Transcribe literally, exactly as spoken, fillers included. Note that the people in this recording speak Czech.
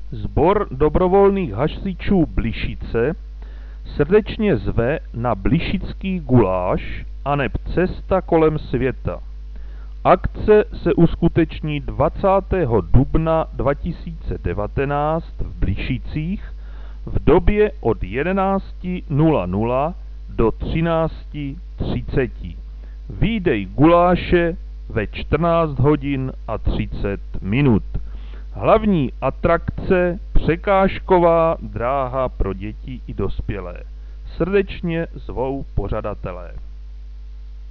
Sbor dobrovolných hasičů Blišice srdečně zve na blišický guláš aneb cesta kolem světa. Akce se uskuteční dvacátého dubna dva tisíce devatenáct v Blišicích v době od jedenácti do třinácti třiceti. Výdej guláše ve čtrnáct hodin a třicet minut. Hlavní atrakce překážková dráha pro děti i dospělé. Srdečně zvou pořadatelé.